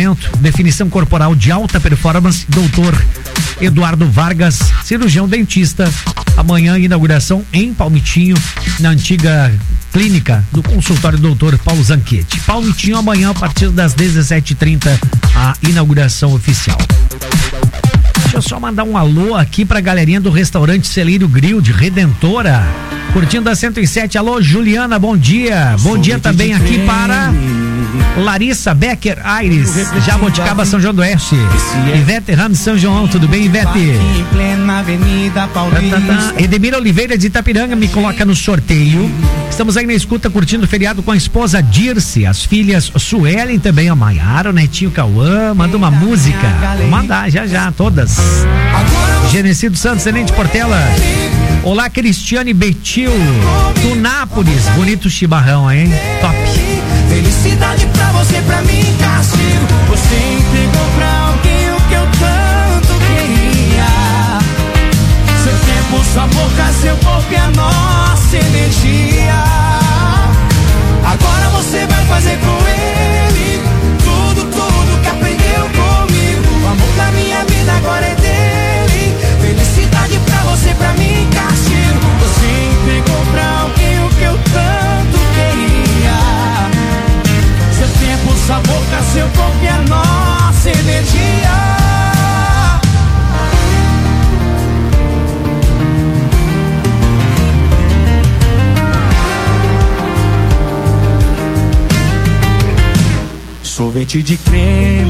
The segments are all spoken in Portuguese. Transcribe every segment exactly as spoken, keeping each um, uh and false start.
atendimento, definição corporal de alta performance, doutor Eduardo Vargas, cirurgião dentista. Amanhã, inauguração em Palmitinho, na antiga clínica do consultório doutor Paulo Zanchetti. Palmitinho, amanhã, a partir das dezessete e trinta, a inauguração oficial. Deixa eu só mandar um alô aqui pra galerinha do restaurante Celeiro Grill de Redentora, curtindo a cento e sete. Alô, Juliana, bom dia. Bom dia também aqui para Larissa Becker Aires, Jaboticaba, São João do Oeste. Ivete Ramos, São João, tudo bem, Ivete? Edemir Oliveira de Itapiranga me coloca no sorteio. Estamos aí na escuta, curtindo o feriado com a esposa Dirce, as filhas Suelen, também a Maiara, o netinho Cauã. Manda uma música. Vou mandar já já, todas. Genecido Santos, Tenente Portela. Olá, Cristiane Betil, do Nápoles. Bonito chimarrão, hein? Top. Felicidade pra você, pra mim, castigo. Você entregou pra alguém o que eu tanto queria. Seu tempo, sua boca, seu corpo e a nossa energia. Agora você vai fazer com ele tudo, tudo que aprendeu comigo. O amor da minha vida agora é dele. Felicidade pra você, pra mim, castigo. Você entregou pra alguém o que eu tanto queria. Seu tempo, sua boca, seu corpo e a nossa energia. Sorvete de creme,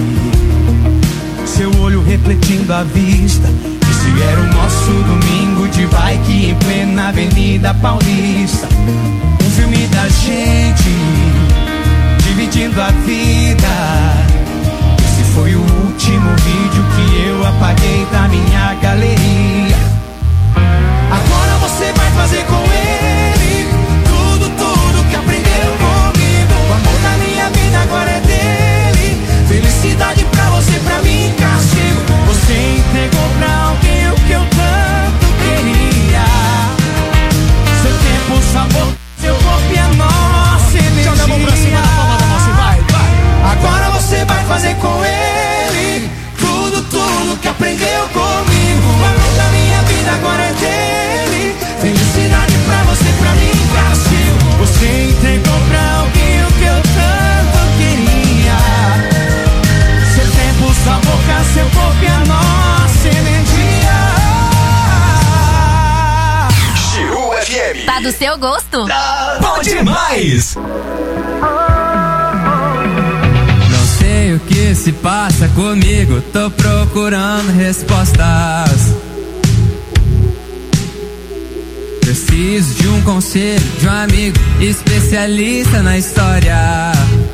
seu olho refletindo a vista. Esse era o nosso domingo de bike em plena Avenida Paulista. Um filme da gente dividindo a vida. Esse foi o último vídeo que eu apaguei da minha galeria. Agora você vai fazer com ele tudo, tudo que aprendeu comigo. O amor da minha vida agora é dele. Felicidade pra você, pra mim, castigo. Você entregou pra alguém o que eu tanto queria. Seu tempo, sua boca, seu corpo e a nossa energia. Joga a mão pra cima da palma da mão, vai, vai. Agora você vai fazer com ele tudo, tudo que aprendeu comigo. O amor da minha vida agora é dele. Felicidade pra você, pra mim, castigo. Você entregou pra alguém o que eu tanto queria. Seu tempo, sua boca, seu corpo e a nossa energia. Giru F M. Tá do seu gosto? Tá bom demais. Não sei o que se passa comigo, tô procurando respostas. Preciso de um conselho, de um amigo especialista na história.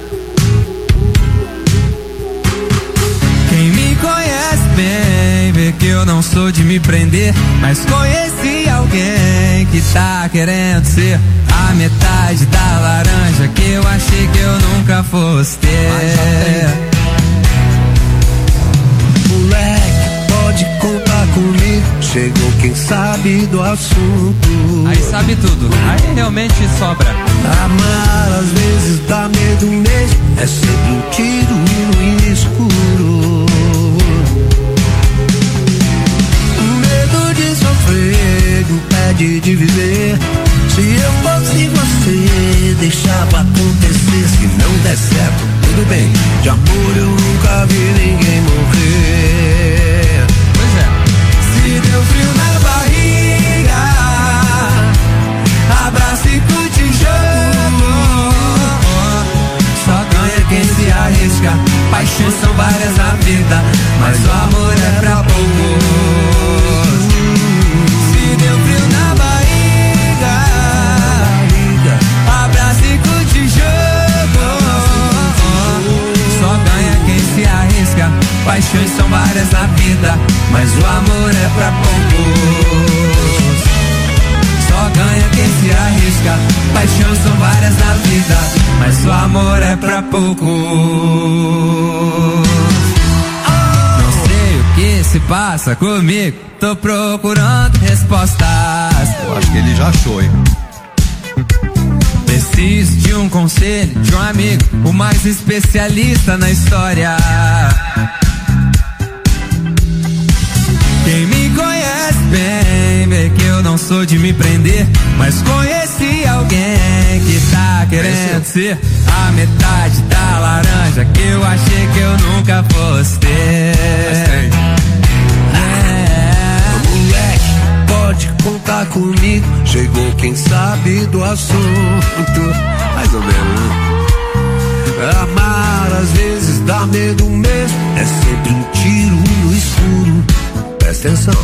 Quem me conhece bem vê que eu não sou de me prender, mas conheci alguém que tá querendo ser a metade da laranja que eu achei que eu nunca fosse ter. Moleque, pode contar comigo. Chegou quem sabe do assunto. Aí sabe tudo, aí realmente sobra. Amar às vezes dá medo mesmo. É sempre um tiro no escuro. Medo de sofrer impede de viver. Se eu fosse você, deixava acontecer. Se não der certo, tudo bem. De amor eu nunca vi ninguém morrer. Pois é. Se deu frio na barriga, abraça e curte o jogo. Só ganha quem se arrisca. Paixões são várias na vida, mas o amor é pra poucos. Se deu frio na barriga, abraça e curte o jogo. Só ganha quem se arrisca. Paixões são várias na vida, mas o amor é pra poucos. Só ganha quem se arrisca. Paixões são várias na vida, mas o amor é pra poucos. Não sei o que se passa comigo, tô procurando respostas. Eu acho que ele já achou, hein? Preciso Preciso de um conselho, de um amigo, o mais especialista na história. Quem me conhece bem vê que eu não sou de me prender, mas conheci alguém que tá querendo ser a metade da laranja que eu achei que eu nunca fosse ter. É. Moleque, pode contar comigo. Chegou quem sabe do assunto. Mais ou menos, né? Amar às vezes dá medo mesmo. É sempre um tiro no escuro. Presta atenção.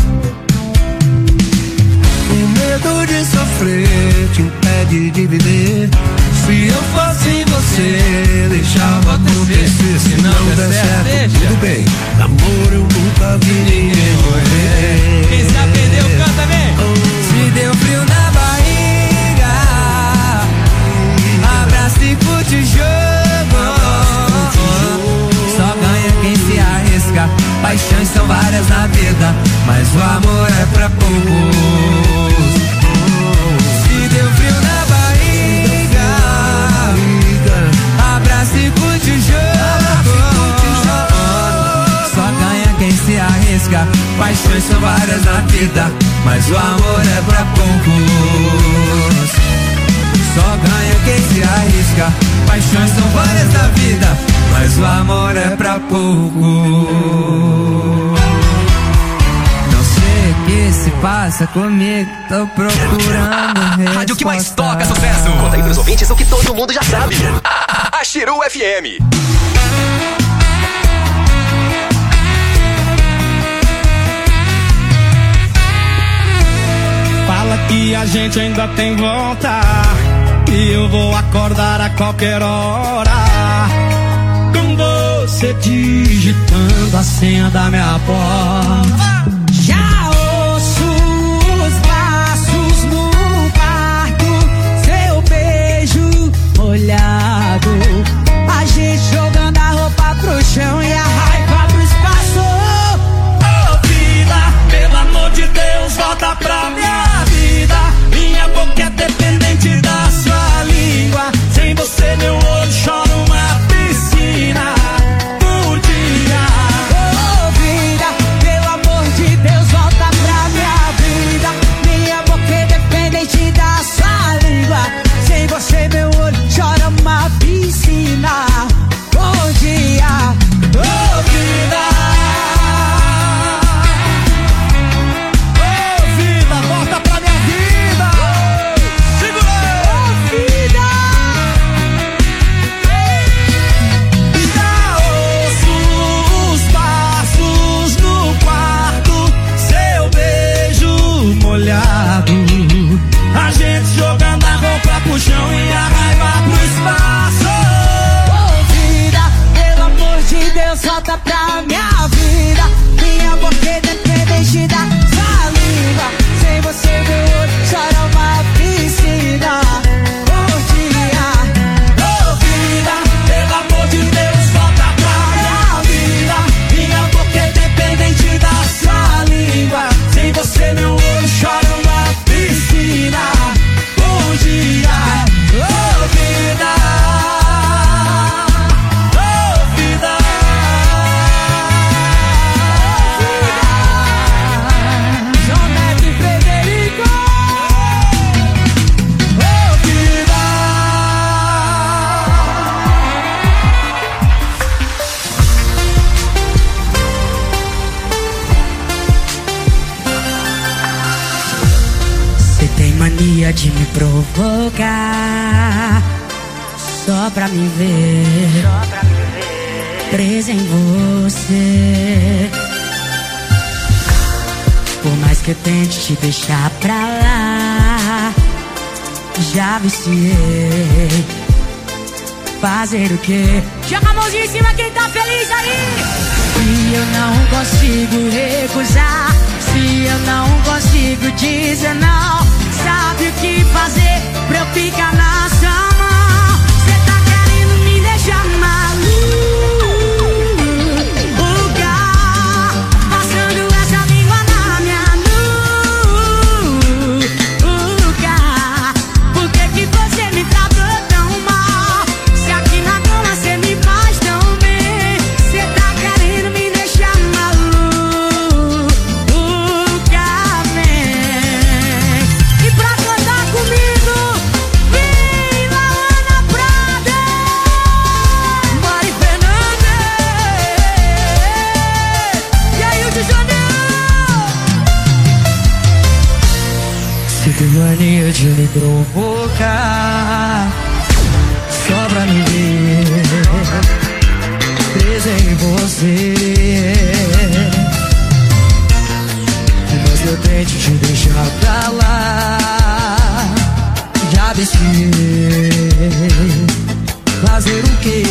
O medo de sofrer te impede de viver. Se eu fosse você, deixava acontecer. Se não der certo, tudo bem. Amor eu nunca vi ninguém morrer. Quem se aprendeu, canta bem. Se deu frio na barriga, abraça e curte o jogo. Só ganha quem se arrisca. Paixões são várias na vida, mas o amor é pra poucos. Se deu frio na barriga, abraça e curte o jogo. Só ganha quem se arrisca. Paixões são várias na vida, mas o amor é pra poucos. Só ganha quem se arrisca. Paixões são várias na vida, mas o amor é pra poucos. Não sei o que se passa comigo, tô procurando resposta. Rádio que mais toca sucesso. Conta aí pros ouvintes o que todo mundo já sabe. A Chiru F M. Fala que a gente ainda tem volta, e eu vou acordar a qualquer hora, com você digitando a senha da minha porta. Já ouço os passos no quarto, seu beijo molhado, a gente jogando a roupa pro chão e a raiva pro espaço. Ô vida, pelo amor de Deus, volta pra minha vida. Minha boca é dependente da sua língua. Sem você meu olho chora uma piscina por dia. Ô vida, pelo amor de Deus, volta pra minha vida. Minha boca é dependente da sua língua. Sem você meu olho chora uma piscina por dia. Ô vida, ô vida, volta pra minha vida. Segura! Ô vida, já ouço os passos no quarto, seu beijo molhado, a gente jogando a roupa pro chão e a raiva pro espaço. Ô vida, pelo amor de Deus, volta pra minha vida. Minha boca é dependente da sua língua. Sem você meu olho chora uma piscina por dia. Ô vida, pelo amor de Deus, volta pra minha vida. Minha boca é dependente da sua língua. Sem você meu olho chora uma piscina por dia. Ô vida, ô vida, João Neto e Frederico. Ô vida, Você tem mania de me provocar, só pra me ver, presa em você. Por mais que eu tente te deixar pra lá, já viciei. Fazer o quê? Joga a mãozinha em cima quem tá feliz aí. Se eu não consigo recusar, se eu não consigo dizer não, sabe o que fazer pra eu ficar na sua mão? Cê tá querendo me deixar maluca, passando essa língua na minha nuca. Por que que você me trata de me provocar, só pra me ver presa em você. Mas eu tento te deixar pra lá, já viciei. Fazer o quê?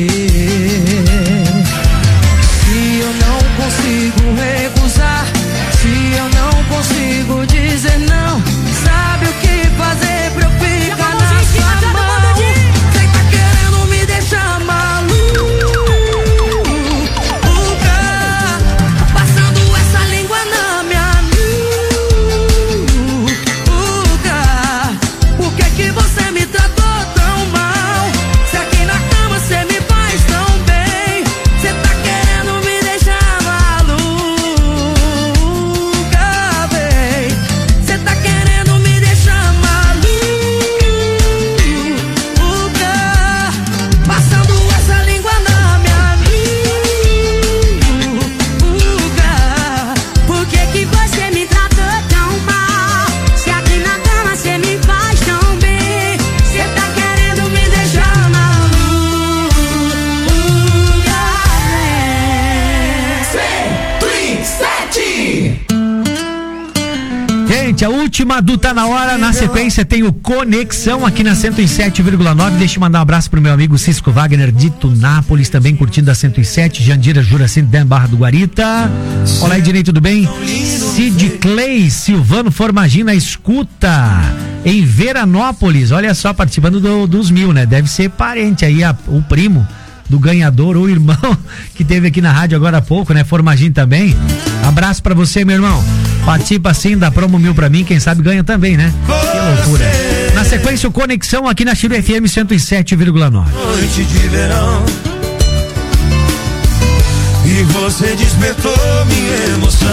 Se eu não consigo recusar, se eu não consigo dizer não, sabe o que fazer pra eu ficar na sua mão? Cê tá querendo me deixar maluca, passando essa língua na minha nuca. Por que que você me tratou tão mal? Se aqui na cama cê me faz tão bem, cê tá querendo me deixar maluca, bem. Cê tá querendo me deixar maluca, passando essa língua na minha nuca. Por que que você me tratou tão mal? Se aqui na cama cê me faz tão bem, cê tá querendo me deixar maluca, bem. Gente, a última do Tá Na Hora, na sequência tem o Conexão aqui na cento e sete vírgula nove. Deixa eu mandar um abraço pro meu amigo Cisco Wagner de Tunápolis, também curtindo a cento e sete, Jandira Juracim, Dan Barra do Guarita. Olá aí, direito, tudo bem? Cid Clay, Silvano Formagina, escuta em Veranópolis, olha só, participando do- dos mil, né? Deve ser parente aí, a- o primo do ganhador ou irmão que teve aqui na rádio agora há pouco, né? Formagim também. Abraço pra você, meu irmão. Participa sim da promo mil pra mim, quem sabe ganha também, né? Que loucura. Na sequência, o Conexão aqui na Chiru F M cento e sete vírgula nove. Noite de verão, e você despertou minha emoção.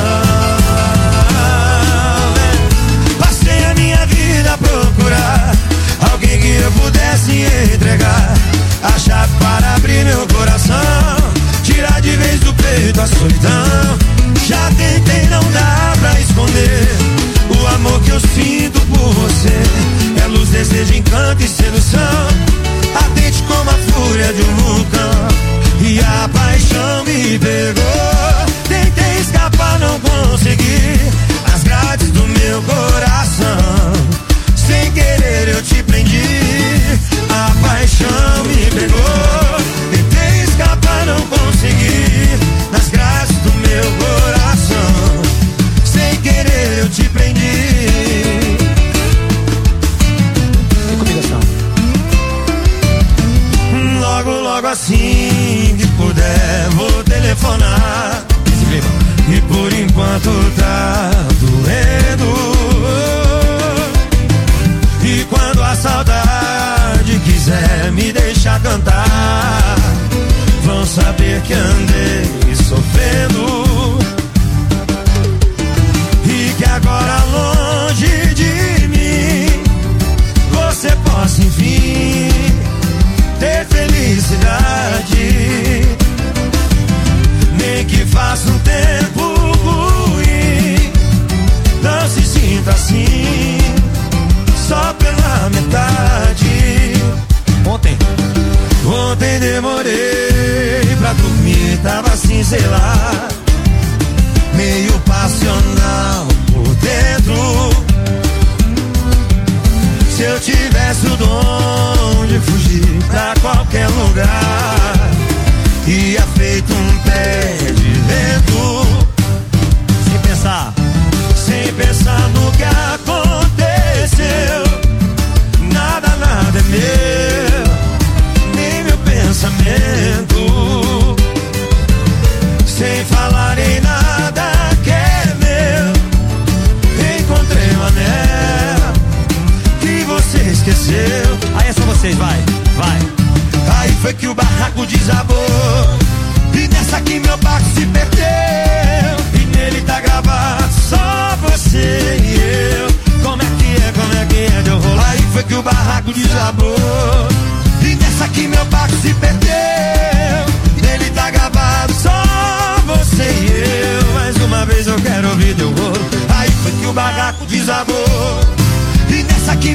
Passei a minha vida a procurar alguém que eu pudesse entregar a chave para abrir meu coração, tirar de vez do peito a solidão. Já tentei, não dá pra esconder o amor que eu sinto por você. É luz, desejo, encanto e sedução, ardente como a fúria de um vulcão. E a paixão me pegou, tentei escapar, não consegui. As grades do meu coração, sem querer eu te prendi. A paixão me pegou, tentei escapar, não consegui. Nas grades do meu coração, sem querer eu te prendi. Vem comigo, assim. Logo, logo assim que puder, vou telefonar. E por enquanto tá doendo. E quando a saudade quiser me deixar cantar, vão saber que andei sofrendo. E que agora longe de mim você possa enfim ter felicidade. Nem que faça um tempo ruim, não se sinta assim só pela metade. Ontem, ontem demorei pra dormir, tava assim, sei lá, meio passional por dentro. Se eu tivesse o dom de fugir pra qualquer lugar, ia feito um pé de vento. Sem pensar, sem pensar no que aconteceu. Nada, nada é meu, nem meu pensamento. Sem falar em nada que é meu, encontrei um anel que você esqueceu. Aí é só vocês, vai, vai. Aí foi que o barraco desabou, e nessa aqui meu barco se perdeu. E nele tá gravado só você e eu. Como é que é, como é que é de eu rolar? Aí foi que o barraco desabou, e nessa aqui meu barco se perdeu. E nele tá gravado só você e eu. Mais uma vez eu quero ouvir teu rolo. Aí foi que o barraco desabou, e nessa aqui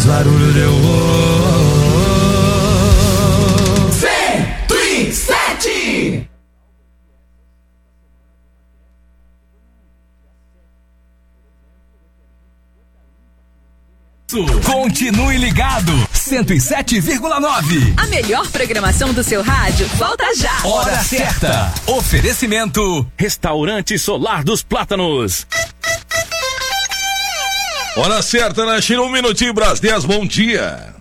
barulho deu cento e sete. Continue ligado, cento e sete vírgula nove. A melhor programação do seu rádio volta já. Hora certa. Oferecimento Restaurante Solar dos Plátanos. Hora certa na China, um minutinho para as dez, bom dia.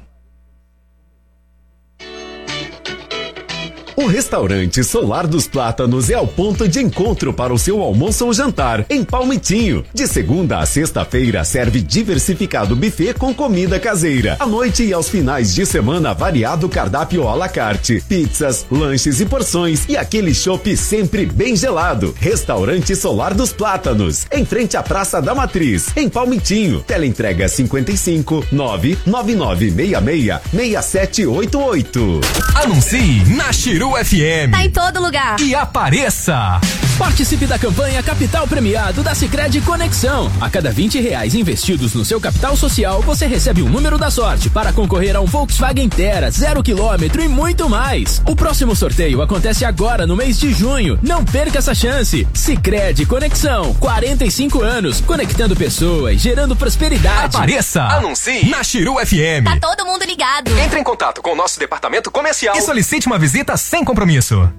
O Restaurante Solar dos Plátanos é o ponto de encontro para o seu almoço ou jantar, em Palmitinho. De segunda a sexta-feira, serve diversificado buffet com comida caseira. À noite e aos finais de semana, variado cardápio à la carte, pizzas, lanches e porções, e aquele chopp sempre bem gelado. Restaurante Solar dos Plátanos, em frente à Praça da Matriz, em Palmitinho. Teleentrega cinquenta e cinco, nove nove nove seis seis, seis sete oito oito. Anuncie na Chiru F M. Tá em todo lugar. E apareça. Participe da campanha Capital Premiado da Sicredi Conexão. A cada vinte reais investidos no seu capital social, você recebe um número da sorte para concorrer a um Volkswagen Terra, zero quilômetro e muito mais. O próximo sorteio acontece agora no mês de junho. Não perca essa chance. Sicredi Conexão, quarenta e cinco anos, conectando pessoas, gerando prosperidade. Apareça. Anuncie na Chiru F M. Tá todo mundo ligado. Entre em contato com o nosso departamento comercial e solicite uma visita sem compromisso.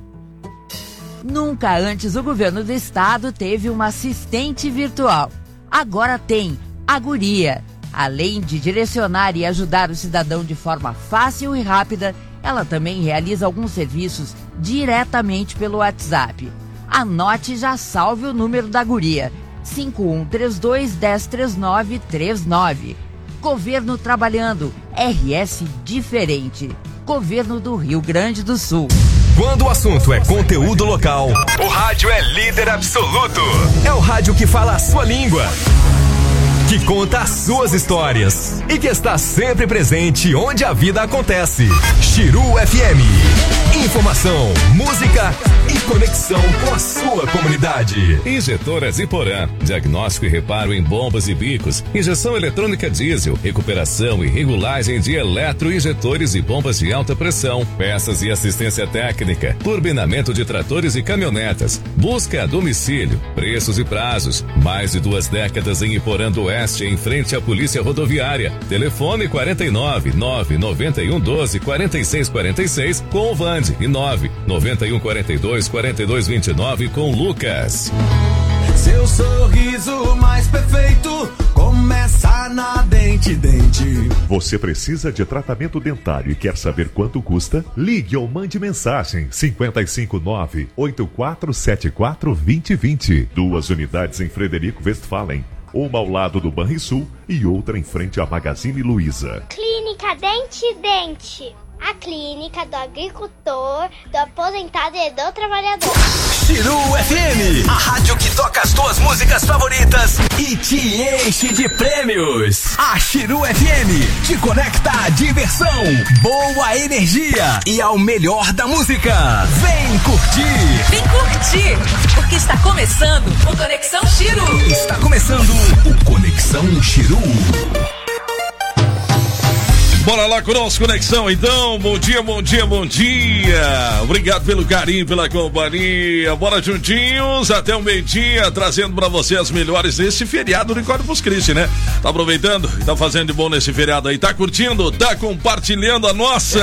Nunca antes o governo do estado teve uma assistente virtual. Agora tem a Guria. Além de direcionar e ajudar o cidadão de forma fácil e rápida, ela também realiza alguns serviços diretamente pelo WhatsApp. Anote e já salve o número da Guria: cinco um três dois, um zero três nove três nove. Governo trabalhando, R S diferente. Governo do Rio Grande do Sul. Quando o assunto é conteúdo local, o rádio é líder absoluto. É o rádio que fala a sua língua, que conta as suas histórias e que está sempre presente onde a vida acontece. Chiru F M. Informação, música e conexão com a sua comunidade. Injetoras Iporã. Diagnóstico e reparo em bombas e bicos. Injeção eletrônica diesel. Recuperação e regulagem de eletroinjetores e bombas de alta pressão. Peças e assistência técnica. Turbinamento de tratores e caminhonetas. Busca a domicílio. Preços e prazos. Mais de duas décadas em Iporã do Oeste, em frente à Polícia Rodoviária. Telefone quarenta e nove, nove noventa e um, doze, quarenta e seis quarenta e seis com o Vande e nove noventa e um, quarenta e dois, quarenta e dois vinte e nove com Lucas. Seu sorriso mais perfeito começa na Dente Dente. Você precisa de tratamento dentário e quer saber quanto custa? Ligue ou mande mensagem cinco cinco nove, oito quatro sete quatro, dois zero dois zero. Duas unidades em Frederico Westphalen, uma ao lado do Banrisul e outra em frente à Magazine Luiza. Clínica Dente Dente. A clínica do agricultor, do aposentado e do trabalhador. Chiru F M, a rádio que toca as tuas músicas favoritas e te enche de prêmios. A Chiru F M te conecta à diversão, boa energia e ao melhor da música. Vem curtir. Vem curtir, porque está começando o Conexão Chiru. Está começando o Conexão Chiru. Bora lá com o nosso Conexão, então. Bom dia, bom dia, bom dia. Obrigado pelo carinho, pela companhia. Bora juntinhos até o meio-dia, trazendo pra você as melhores nesse feriado do Corpus Christi, né? Tá aproveitando? Tá fazendo de bom nesse feriado aí? Tá curtindo? Tá compartilhando a nossa?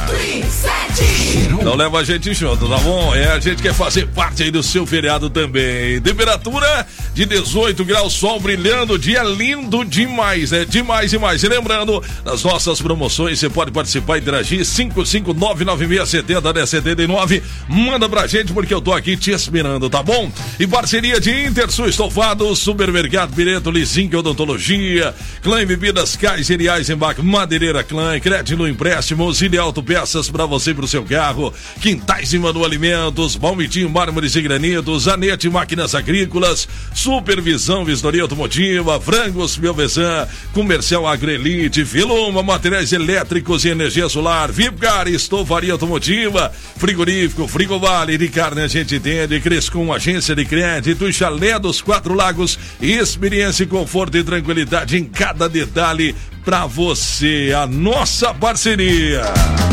Então leva a gente junto, tá bom? É, a gente quer fazer parte aí do seu feriado também. Temperatura de dezoito graus, sol brilhando, dia lindo demais, né? Demais, demais. E lembrando, nas nossas promoções, você pode participar e interagir. Cinco cinco nove nove seis sete zero, dez setenta e nove. Manda pra gente porque eu tô aqui te esperando, tá bom? E parceria de Intersul Estofados, Supermercado Pireto, Lizinho Odontologia, Clã Bebidas, Kaiser e Eisenbach, Madeireira Clã, Crédito Empréstimos, Ilha Autopeças pra você e pro seu carro, Quintais e Manu Alimentos, Palmitinho Mármores e Granitos, Anete Máquinas Agrícolas, Supervisão, Vistoria Automotiva, Frangos Belvezan, Comercial Agroelite, Viluma, Materiais Elétricos e Energia Solar, Vipcar, Estovaria Automotiva, Frigorífico, Frigovale, de carne a gente entende, Crescom, Agência de Crédito e Chalé dos Quatro Lagos, experiência, conforto e tranquilidade em cada detalhe pra você, a nossa parceria.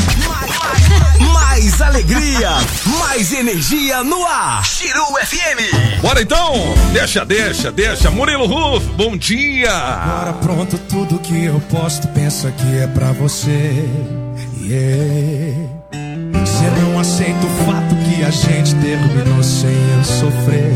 Mais alegria, mais energia no ar. Chiru F M. Bora então, deixa, deixa, deixa. Murilo Ruf, bom dia. Agora pronto, tudo que eu posto, pensa que é pra você. Yeah. Você não aceita o fato que a gente terminou sem eu sofrer.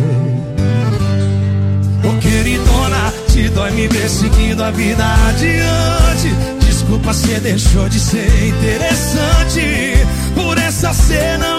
Ô queridona, te dói me ver seguindo a vida adiante. Desculpa, cê deixou de ser interessante. Por essa cê não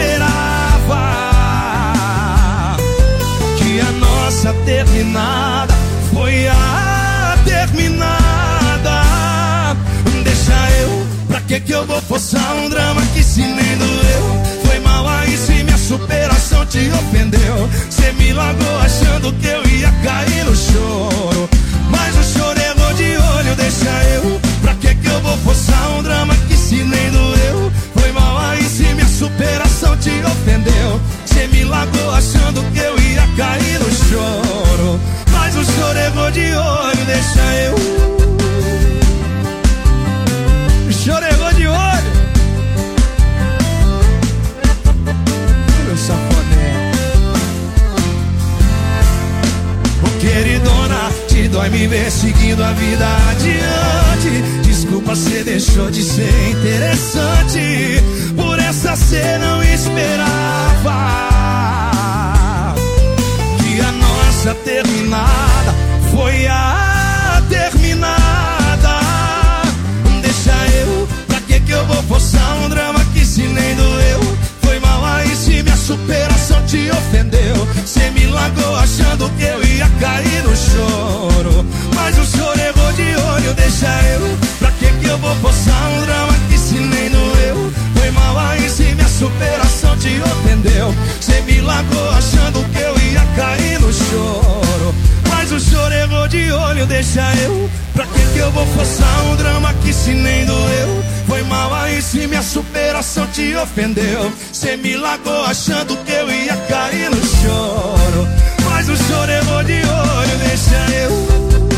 esperava que a nossa terminada foi a terminada. Deixa eu, pra que que eu vou forçar um drama que se nem doeu? Foi mal aí se minha superação te ofendeu. Cê me largou achando que eu ia cair no choro, mas o choro errou de olho. Deixa eu, pra que que eu vou forçar um drama que se nem doeu? Foi mal aí se minha superação te ofendeu. Cê me largou achando que eu ia cair no choro, mas o choro errou de olho. Deixa eu, o choro errou de olho. Meu safoné. Ô queridona, te dói me ver seguindo a vida adiante. Desculpa, cê deixou de ser interessante. Por essa cê não esperava que a nossa terminada foi a terminada. Deixa eu, pra que que eu vou forçar um drama que se nem doeu? Foi mal aí se minha superação te ofendeu. Cê me largou achando que eu ia cair no choro, mas o choro errou de olho. Deixa eu, pra que que eu vou forçar um drama que se nem doeu? Foi mal aí se minha superação te ofendeu. Cê me largou achando que eu ia cair no choro, mas o choro errou de olho. Deixa eu, pra que que eu vou forçar um drama que se nem doeu? Foi mal aí se minha superação te ofendeu. Cê me largou achando que eu ia cair no choro, mas o choro errou de olho. Deixa eu,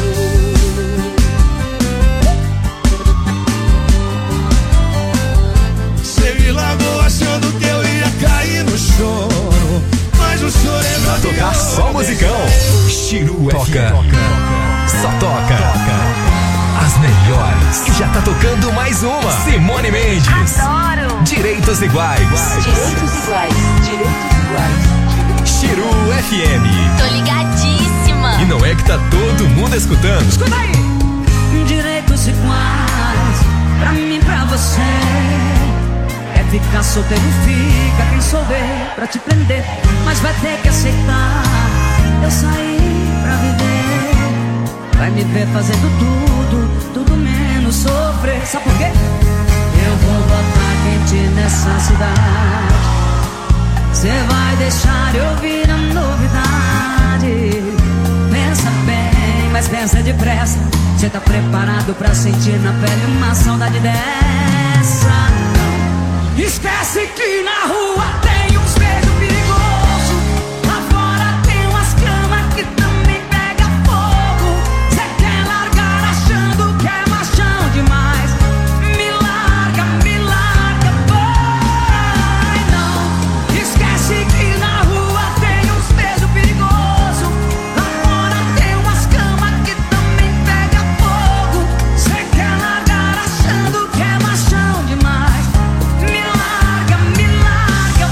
cê me largou achando que eu ia cair no choro, mas o choro errou pra de tocar olho. só musicão. Chiru toca. Só toca as melhores. E já tá tocando mais uma. Simone Mendes. Adoro. Direitos iguais. Direitos iguais. Direitos iguais. Chiru F M. Tô ligadíssima. E não é que tá todo mundo escutando? Escuta aí. Direitos iguais, pra mim e pra você. É ficar solteiro, fica quem souber pra te prender, mas vai ter que aceitar. Eu saí pra viver. Vai me ver fazendo tudo, tudo menos sofrer. Sabe por quê? Eu vou botar quente nessa cidade. Cê vai deixar eu ouvir a novidade. Pensa bem, mas pensa depressa. Cê tá preparado pra sentir na pele uma saudade dessa? Não. Esquece que na rua tem uns beijos perigosos. Lá fora tem umas camas que também pega fogo. Cê quer largar achando que é machão demais. Me larga, me larga, vai não. Esquece que na rua tem uns beijos perigosos. Lá fora tem umas camas que também pega fogo. Cê quer largar achando que é machão demais. Me larga, me larga,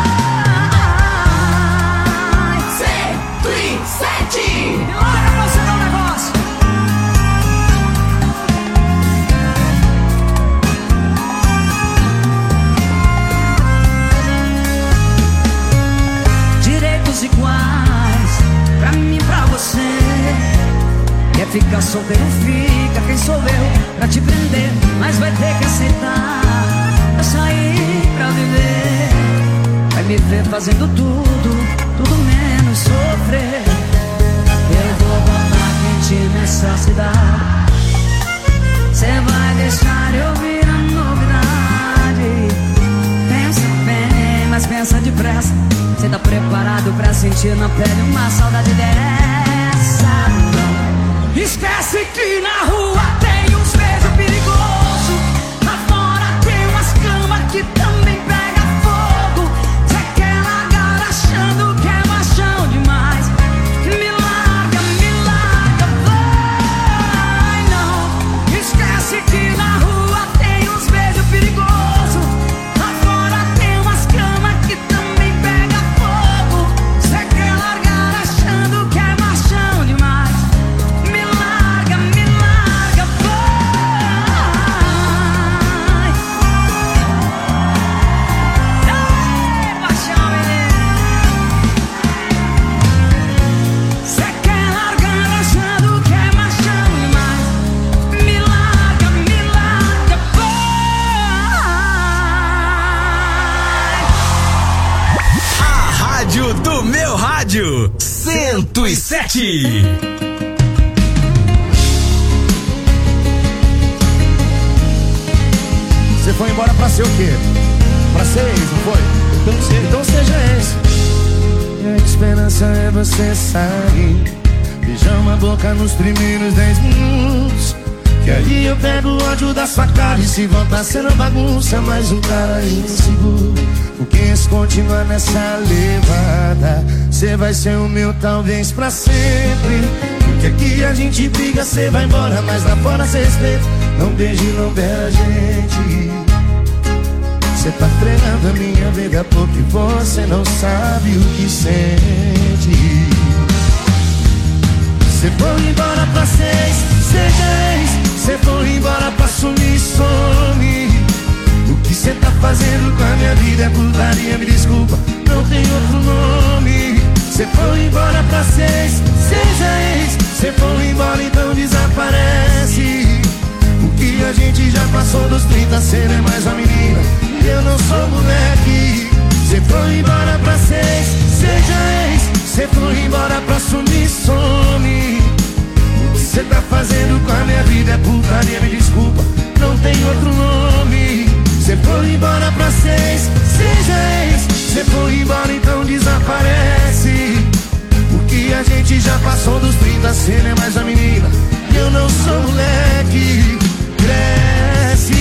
vai. Cento e sete. Me larga pra você dar um negócio. Direitos iguais, pra mim e pra você. Quer ficar solteiro, fica quem sou eu pra te prender, mas vai ter que aceitar. Eu saí pra viver. Vai me ver fazendo tudo, tudo menos sofrer. sentir nessa cidade. Cê vai deixar eu ouvir a novidade. Pensa bem, mas pensa depressa. Cê tá preparado pra sentir na pele uma saudade dessa? Não. Esquece que na rua tem uns beijos perigosos. Lá fora tem umas camas que também pega fogo. Cê quer largar achando que é machão demais. Me larga, me larga, vai não. Esquece que na rua tem uns beijos perigosos. Lá fora tem umas camas que também pega fogo. Cê quer largar achando que é machão demais. Me larga, me larga, vai. Ei, paixão, menino. Cê quer largar achando que é machão demais. Me larga, me larga, vai. A rádio do meu rádio, cento e sete. Você foi embora pra ser o quê? Pra ser ex, não foi? Então, se- então seja ex. E a esperança é você sair. Beijar uma boca nos primeiros dez minutos. Que aí eu pego o ódio da sua cara. E se voltar ser uma bagunça, mais um cara inseguro. Porque se continuar nessa levada, cê vai ser o meu talvez pra sempre. Porque aqui a gente briga, cê vai embora, mas lá fora cê respeita. Não beije, não beira a gente. Cê tá treinando a minha vida porque você não sabe o que sente. Cê foi embora pra seis, seja ex. Cê foi embora pra sumir, some. O que cê tá fazendo com a minha vida é putaria, me desculpa, não tem outro nome. Cê foi embora pra seis, seja ex. Cê foi embora, então desaparece. O que a gente já passou dos trinta, cê não é mais uma menina e eu não sou moleque. Cê foi embora pra seis, seja ex. Cê foi embora pra sumir, some. O que cê tá fazendo com a minha vida é putaria, me desculpa, não tem outro nome. Cê foi embora pra seis, seja ex. Cê foi embora, então desaparece. O que a gente já passou dos trinta, cê não é mais a menina e eu não sou moleque. Cresce.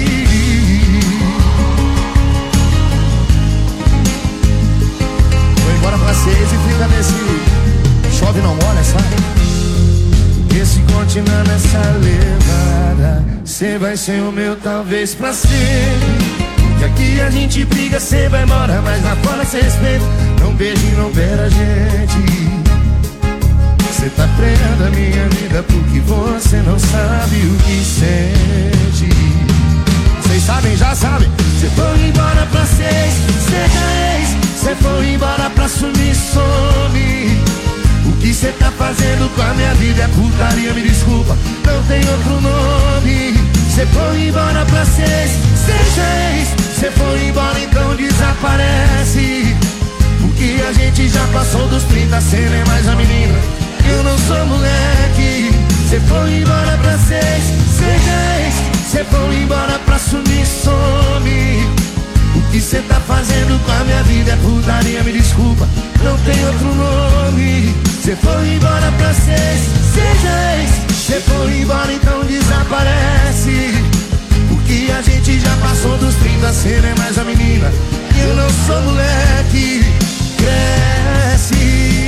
Foi embora pra seis e fica nesse chove não molha, sabe? Porque se continuar nessa levada, cê vai ser o meu talvez pra sempre. Que aqui a gente briga, cê vai embora, mas lá fora cê respeita. Não beije, não beira a gente. Cê tá treinando a minha vida porque você não sabe o que sente. Vocês sabem, já sabem. Cê foi embora pra seis, seja ex. Cê foi embora pra sumir, some. O que cê tá fazendo com a minha vida é putaria, me desculpa, não tem outro nome. Cê foi embora pra seis, seja ex. Cê foi embora, então desaparece. Porque a gente já passou dos trinta, cê não é mais a menina, eu não sou moleque. Cê foi embora pra seis, seja ex. Cê foi embora pra sumir, some. O que cê tá fazendo com a minha vida é putaria, me desculpa, não tem outro nome. Cê foi embora pra seis, seja ex. Cê foi embora, então desaparece. Porque a gente já passou dos trinta, cê não é mais a menina, eu não sou moleque. Cresce.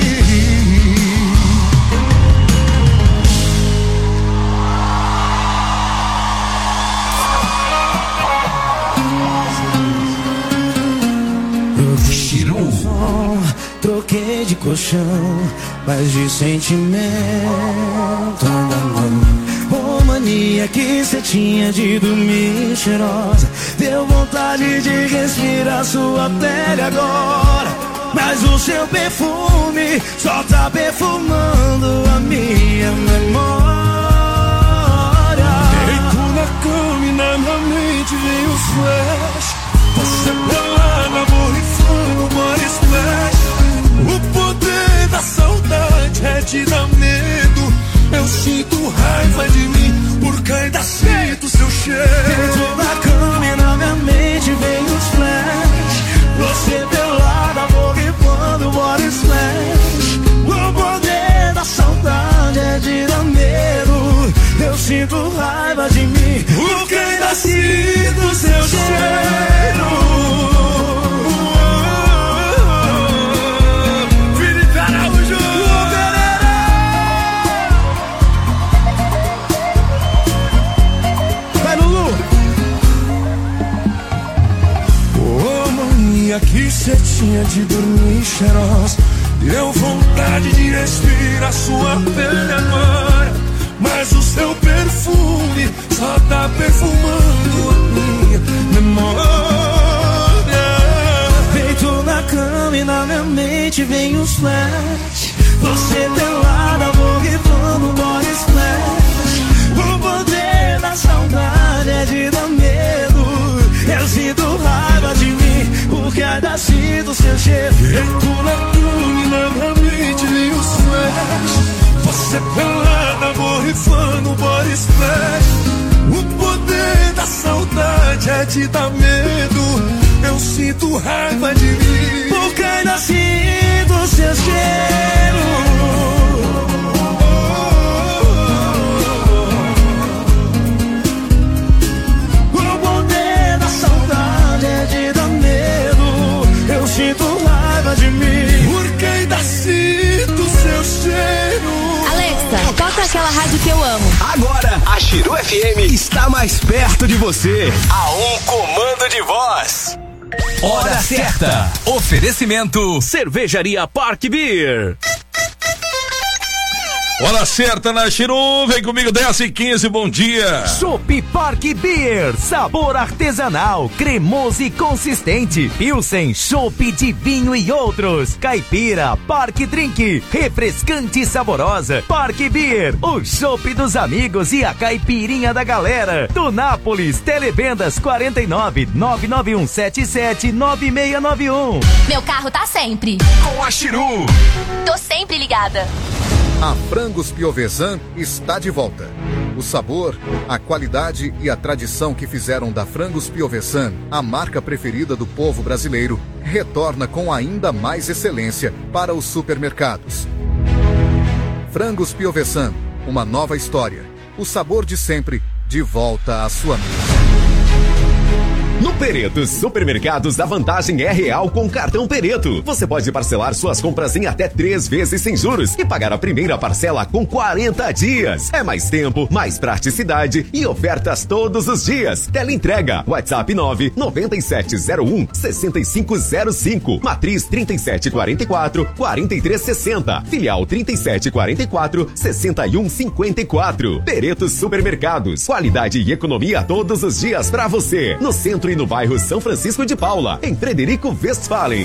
Troquei de colchão, mas de sentimento ainda não. Oh, mania que cê tinha de dormir cheirosa, deu vontade de respirar sua pele agora. Mas o seu perfume só tá perfumando a minha memória. Deito na cama e na minha mente vem os flash. Você pelada, borrifando, body splash. O poder da saudade é te dar medo. Eu Dentro da cama e na minha mente vem os flash. Você pelada, borrifando body splash. O poder da saudade é de dar medo. Eu sinto raiva de mim, porque ainda sinto seu cheiro. Felipe Araújo. Vai, Lulu. Oh, mania que cê tinha de dormir cheirosa. Deu vontade de respirar sua pele agora. Mas o seu perfume só tá perfumando a minha memória. Deito na cama e na minha mente vem os flash. Você pelada, borrifando body splash. O poder da saudade é de dar medo. Eu sinto raiva de mim, porque ainda sinto seu cheiro. Deito na cama e na minha mente vem os flash. Você pelada, borrifando body splash. O poder da saudade é de dar medo. Eu sinto raiva de mim, porque ainda sinto seu cheiro. O poder da saudade é de dar medo. Eu sinto raiva de mim, porque ainda sinto seu cheiro. Alexa, toca aquela rádio que eu amo. Agora, a Chiru F M está mais perto de você. A um comando de voz. Hora certa. Oferecimento Cervejaria Park Beer. Hora certa na Chiru, vem comigo dez e quinze, bom dia. Chopp Park Beer, sabor artesanal, cremoso e consistente. Pilsen, chopp de vinho e outros. Caipira, Park Drink, refrescante e saborosa. Park Beer, o chopp dos amigos e a caipirinha da galera. Do Nápoles, televendas quarenta e nove, nove nove um sete sete, nove seis nove um. Meu carro tá sempre com a Chiru. Tô sempre ligada. A Frangos Piovesan está de volta. O sabor, a qualidade e a tradição que fizeram da Frangos Piovesan a marca preferida do povo brasileiro retorna com ainda mais excelência para os supermercados. Frangos Piovesan, uma nova história. O sabor de sempre, de volta à sua mesa. No Pereto Supermercados, a vantagem é real com cartão Pereto. Você pode parcelar suas compras em até três vezes sem juros e pagar a primeira parcela com quarenta dias. É mais tempo, mais praticidade e ofertas todos os dias. Teleentrega, WhatsApp nove nove sete zero um seis cinco zero cinco, Matriz trinta e sete quarenta e quatro, quarenta e três sessenta, Filial trinta e sete quarenta e quatro, sessenta e um cinquenta e quatro. Pereto Supermercados, qualidade e economia todos os dias pra você. No centro e no bairro São Francisco de Paula, em Frederico Westphalen.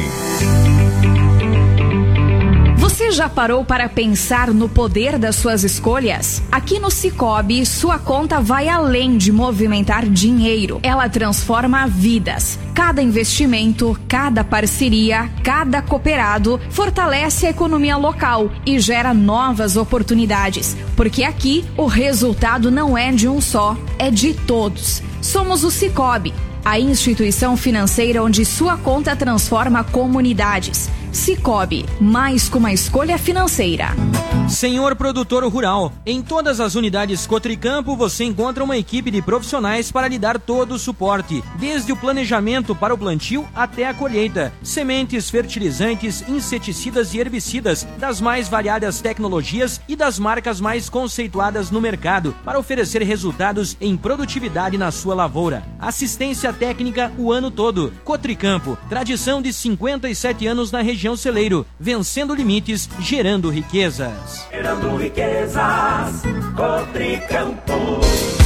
Você já parou para pensar no poder das suas escolhas? Aqui no Sicoob, sua conta vai além de movimentar dinheiro. Ela transforma vidas. Cada investimento, cada parceria, cada cooperado fortalece a economia local e gera novas oportunidades. Porque aqui o resultado não é de um só, é de todos. Somos o Sicoob, a instituição financeira onde sua conta transforma comunidades. Sicoob, mais que uma escolha financeira. Senhor produtor rural, em todas as unidades Cotricampo você encontra uma equipe de profissionais para lhe dar todo o suporte, desde o planejamento para o plantio até a colheita. Sementes, fertilizantes, inseticidas e herbicidas das mais variadas tecnologias e das marcas mais conceituadas no mercado para oferecer resultados em produtividade na sua lavoura. Assistência técnica o ano todo. Cotricampo, tradição de cinquenta e sete anos na região celeiro, vencendo limites, gerando riquezas. Gerando riquezas, Cotricampo.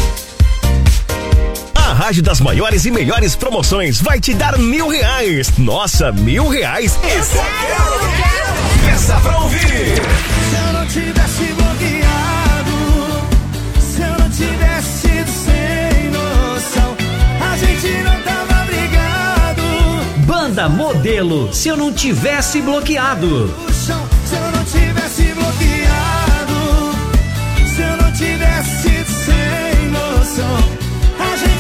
A Rádio das maiores e melhores promoções vai te dar mil reais. Nossa, mil reais? Esse eu quero, eu quero. Peça pra ouvir. Se eu não tivesse bloqueado, se eu não tivesse sido sem noção, a gente não tava brigado. Banda Modelo, se eu não tivesse bloqueado. Se eu não tivesse bloqueado, se eu não tivesse sido sem noção, a gente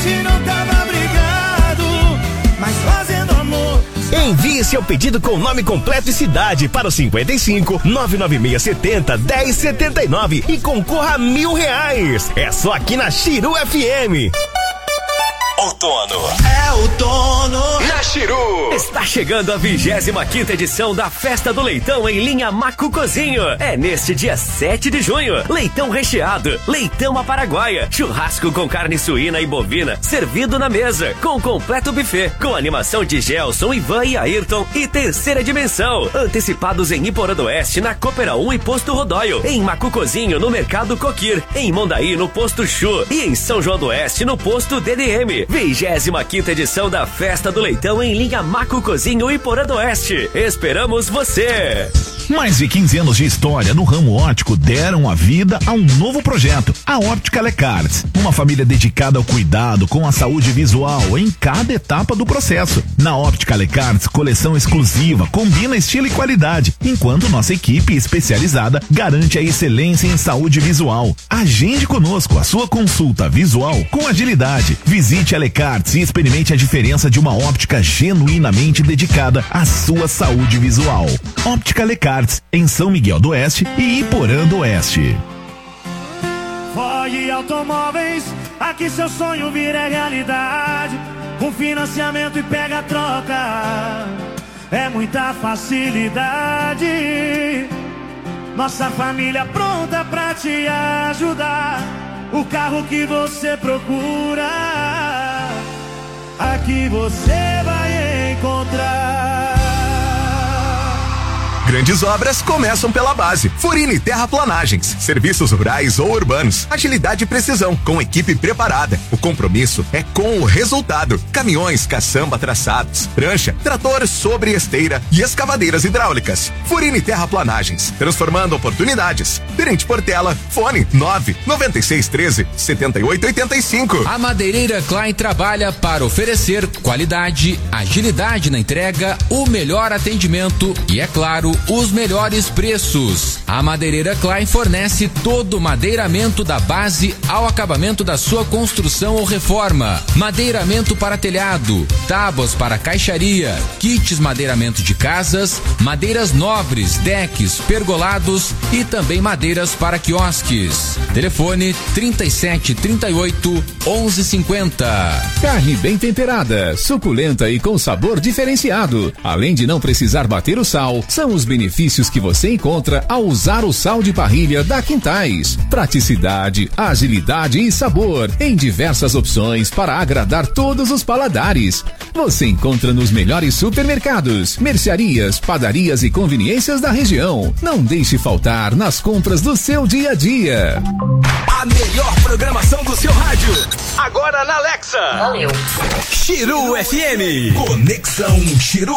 seu pedido com nome completo e cidade para o cinquenta e cinco, nove nove seis setenta, dez setenta e nove e concorra a mil reais. É só aqui na Chiru F M. Outono. É outono na Chiru. Está chegando a vigésima quinta edição da Festa do Leitão em linha Macucozinho. É neste dia sete de junho. Leitão recheado, leitão à paraguaia, churrasco com carne suína e bovina, servido na mesa, com completo buffet, com animação de Gelson, Ivan e Ayrton e terceira dimensão. Antecipados em Iporã do Oeste, na Coopera um e Posto Rodóio. Em Macucozinho, no Mercado Coquir. Em Mondaí, no Posto Chu. E em São João do Oeste, no Posto D D M. vigésima quinta edição da Festa do Leitão em linha Macucozinho e Porã do Oeste. Esperamos você! Mais de quinze anos de história no ramo óptico deram a vida a um novo projeto, a Óptica Lecarts. Uma família dedicada ao cuidado com a saúde visual em cada etapa do processo. Na Óptica Lecarts, coleção exclusiva, combina estilo e qualidade, enquanto nossa equipe especializada garante a excelência em saúde visual. Agende conosco a sua consulta visual com agilidade. Visite a Lecarts e experimente a diferença de uma óptica genuinamente dedicada à sua saúde visual. Óptica Lecarts, em São Miguel do Oeste e Iporã do Oeste. Ford Automóveis, aqui seu sonho vira realidade. Com financiamento e pega a troca, é muita facilidade. Nossa família pronta pra te ajudar. O carro que você procura, aqui você vai encontrar. Grandes obras começam pela base. Furini Terraplanagens, serviços rurais ou urbanos, agilidade e precisão, com equipe preparada. O compromisso é com o resultado. Caminhões, caçamba, traçados, prancha, trator sobre esteira e escavadeiras hidráulicas. Furini Terraplanagens, transformando oportunidades. Tenente Portela, fone nove nove seis um três, sete oito oito cinco. A Madeireira Klein trabalha para oferecer qualidade, agilidade na entrega, o melhor atendimento e, é claro, os melhores preços. A Madeireira Klein fornece todo o madeiramento da base ao acabamento da sua construção ou reforma. Madeiramento para telhado, tábuas para caixaria, kits madeiramento de casas, madeiras nobres, decks, pergolados e também madeiras para quiosques. Telefone trinta e sete, trinta e oito, onze cinquenta. Carne bem temperada, suculenta e com sabor diferenciado. Além de não precisar bater o sal, são os benefícios que você encontra ao usar o sal de parrilha da Quintais. Praticidade, agilidade e sabor em diversas opções para agradar todos os paladares. Você encontra nos melhores supermercados, mercearias, padarias e conveniências da região. Não deixe faltar nas compras do seu dia a dia. A melhor programação do seu rádio, agora na Alexa. Valeu. Chiru F M. Conexão Chiru.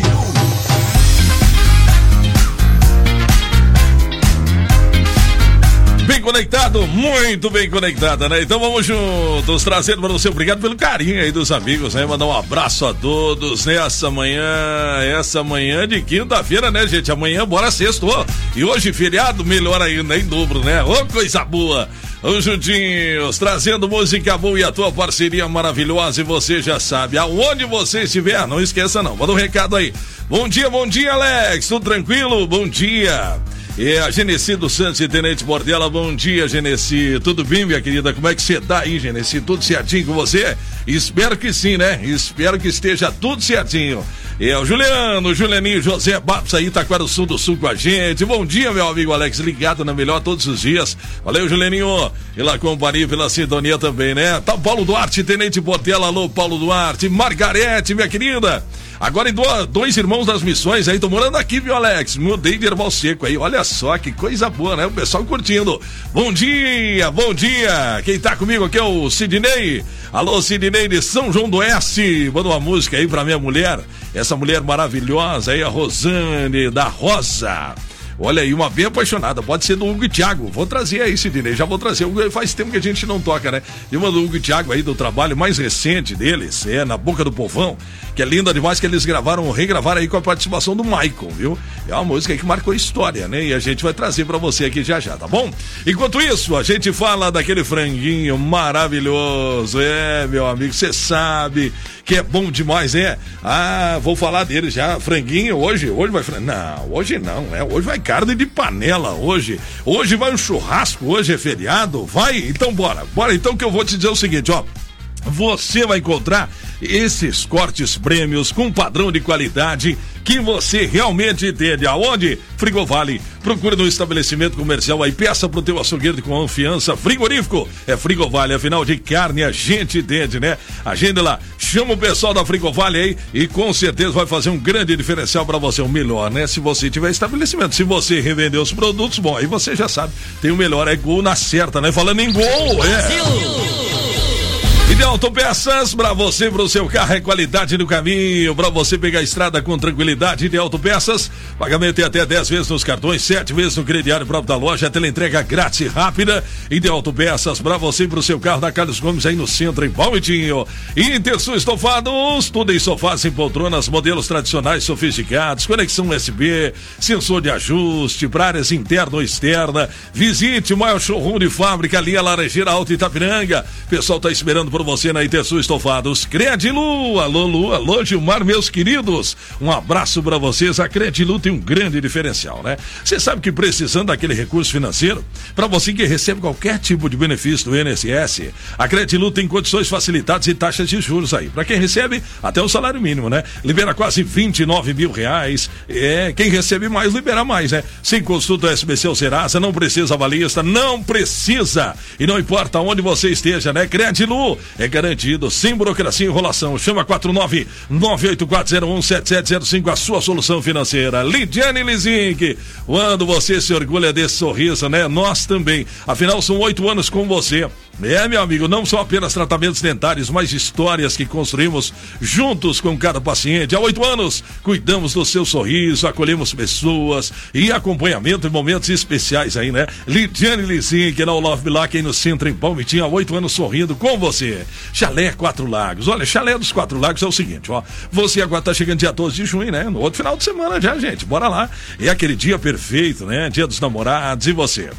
Bem conectado, muito bem conectada, né? Então vamos juntos, trazendo para você, obrigado pelo carinho aí dos amigos, né? Mandar um abraço a todos nessa manhã, essa manhã de quinta-feira, né, gente? Amanhã, bora sexto, ó. E hoje feriado, melhor ainda, em dobro, né? Ô, coisa boa! Vamos juntinhos, trazendo música boa e a tua parceria maravilhosa, e você já sabe, aonde você estiver, não esqueça não, manda um recado aí. Bom dia, bom dia, Alex, tudo tranquilo? Bom dia. É a Genesi dos Santos e Tenente Portela, bom dia, Genesi, tudo bem, minha querida? Como é que você tá aí, Genesi? Tudo certinho com você? Espero que sim, né? Espero que esteja tudo certinho. É o Juliano, o Julianinho, José Babs aí, Taquara do Sul do Sul com a gente. Bom dia, meu amigo Alex, ligado na melhor todos os dias. Valeu, Julianinho, pela companhia, pela sintonia também, né? Tá Paulo Duarte, Tenente Portela, alô, Paulo Duarte, Margarete, minha querida. Agora em do, dois irmãos das missões aí, tô morando aqui, viu, Alex? Mudei de Erval Seco aí, olha só que coisa boa, né? O pessoal curtindo. Bom dia, bom dia. Quem tá comigo aqui é o Sidney. Alô, Sidney de São João do Oeste. Manda uma música aí pra minha mulher, essa mulher maravilhosa aí, a Rosane da Rosa. Olha aí, uma bem apaixonada, pode ser do Hugo e Thiago. Vou trazer aí, Sidney, já vou trazer. Faz tempo que a gente não toca, né? E uma do Hugo e Thiago aí, do trabalho mais recente deles, é Na Boca do Povão, que é linda demais, que eles gravaram, regravaram aí com a participação do Michael, viu? É uma música aí que marcou história, né? E a gente vai trazer pra você aqui já já, tá bom? Enquanto isso, a gente fala daquele franguinho maravilhoso. É, meu amigo, você sabe que é bom demais, é. Ah, vou falar dele já, franguinho hoje, hoje vai frango. Não, hoje não, é, hoje vai carne de panela, hoje, hoje vai um churrasco, hoje é feriado, vai, então bora, bora então que eu vou te dizer o seguinte, ó. Você vai encontrar esses cortes prêmios com padrão de qualidade que você realmente entende. Aonde? Frigovale. Procure no estabelecimento comercial aí, peça pro teu açougueiro com confiança. Frigorífico é Frigovale, afinal de carne a gente entende, né? Agenda lá, chama o pessoal da Frigovale aí e com certeza vai fazer um grande diferencial pra você, o melhor, né? Se você tiver estabelecimento, se você revender os produtos, bom, aí você já sabe, tem o melhor, é gol na certa, né? Falando em gol, é... Ideal Autopeças, pra você, pro seu carro é qualidade no caminho, pra você pegar a estrada com tranquilidade. Ideal Autopeças, pagamento em até dez vezes nos cartões, sete vezes no crediário próprio da loja, teleentrega grátis e rápida. Ideal Autopeças, pra você, pro seu carro da Carlos Gomes aí no centro, em Palmitinho. Intersul Estofados, tudo em sofás e poltronas, modelos tradicionais sofisticados, conexão U S B, sensor de ajuste, pra áreas interna ou externa. Visite o maior showroom de fábrica ali, a Laranjeira Alta Itapiranga. O pessoal tá esperando por você na Intersul Estofados. Credilu, alô Lu, alô Gilmar, meus queridos, um abraço pra vocês. A Credilu tem um grande diferencial, né? Você sabe que precisando daquele recurso financeiro, pra você que recebe qualquer tipo de benefício do I N S S, a Credilu tem condições facilitadas e taxas de juros aí, pra quem recebe até o salário mínimo, né? Libera quase vinte e nove mil reais, é, quem recebe mais, libera mais, né? Sem consulta S B C ou Serasa, não precisa avalista, não precisa, e não importa onde você esteja, né? Credilu é garantido, sem burocracia e enrolação. Chama quatro nove nove oito quatro zero um sete sete zero cinco, a sua solução financeira. Lidiane Leasing, quando você se orgulha desse sorriso, né? Nós também. Afinal, são oito anos com você. É, meu amigo, não são apenas tratamentos dentários, mas histórias que construímos juntos com cada paciente. Há oito anos, cuidamos do seu sorriso, acolhemos pessoas e acompanhamento em momentos especiais aí, né? Lidiane Leasing, que na Olavo Bilac, aí no centro, em Palmitinho, há oito anos sorrindo com você. Chalé Quatro Lagos. Olha, Chalé dos Quatro Lagos é o seguinte, ó. Você agora tá chegando dia doze de junho, né? No outro final de semana já, gente. Bora lá. É aquele dia perfeito, né? Dia dos namorados. E você?